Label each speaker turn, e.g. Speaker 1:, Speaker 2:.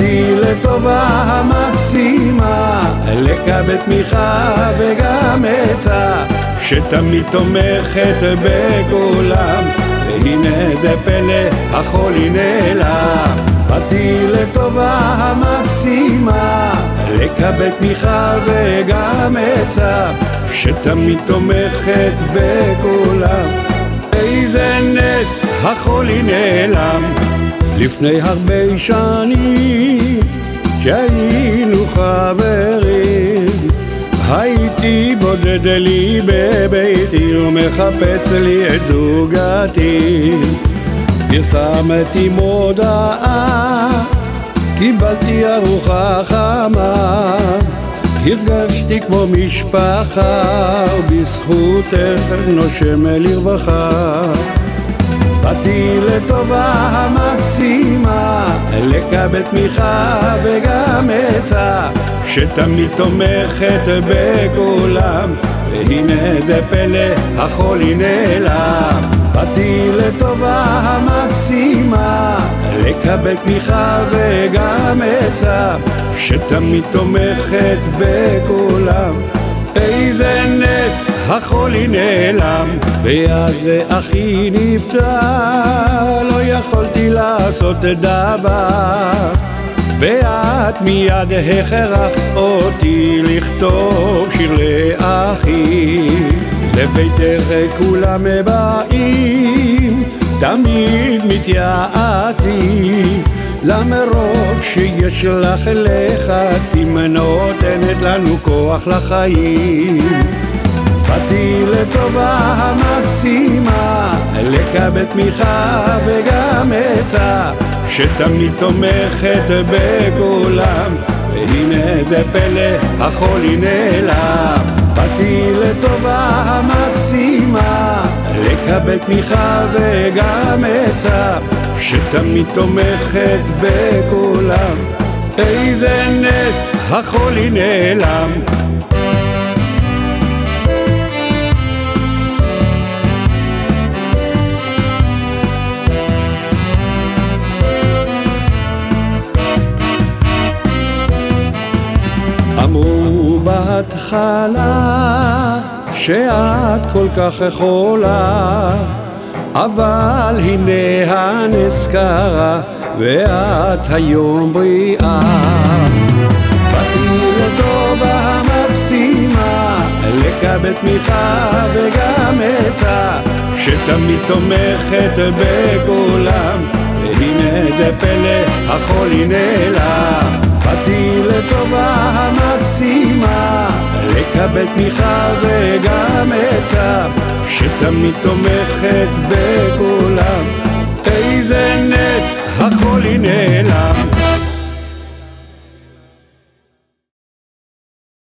Speaker 1: באתי לטובה המקסימה, לקבל תמיכה וגם עצה, שתמיד תומכת בכולם, והנה זה פלא החולי נעלם. באתי לטובה המקסימה, לקבל תמיכה וגם עצה, שתמיד תומכת בכולם, איזה נס החולי נעלם. לפני הרבה שנים כשהיינו חברים, הייתי בודד לי בביתי ומחפש לי את זוגתי. פרסמתי מודעה, קיבלתי ארוחה חמה, הרגשתי כמו משפחה, ובזכותך נושם לרווחה. באתי לטובה המקסימה, לקבל תמיכה וגם עצה, שתמיד תומכת בכולם, והנה זה פלא החולי נעלם. באתי לטובה המקסימה, לקבל תמיכה וגם עצה, שתמיד תומכת בכולם, איזה נס החולי נעלם. ואז אחי נפטר, לא יכולתי לעשות דבר, ואת מיד הכרחת אותי לכתוב שיר לאחי. לביתך כולם באים, תמיד מתייעצים, למרות שיש לך לחצים, נותנת לנו כוח לחיים. באתי לטובה המקסימה, לקבל תמיכה וגם עצה, שתמיד תומכת בכולם, והנה זה פלא החולי נעלם. באתי לטובה המקסימה, לקבל תמיכה וגם עצה, שתמיד תומכת בכולם, איזה נס החולי נעלם. אמרו בהתחלה שאת כל כך יכולה, אבל הנה הנס קרה ואת היום בריאה. באתי לטובה המקסימה, לקבל תמיכה וגם עצה, שתמיד תומכת בכולם, והנה זה פלא החולי נעלם. באתי לטובה המקסימה, לקבל תמיכה וגם עצה, שתמיד תומכת בכולם, איזה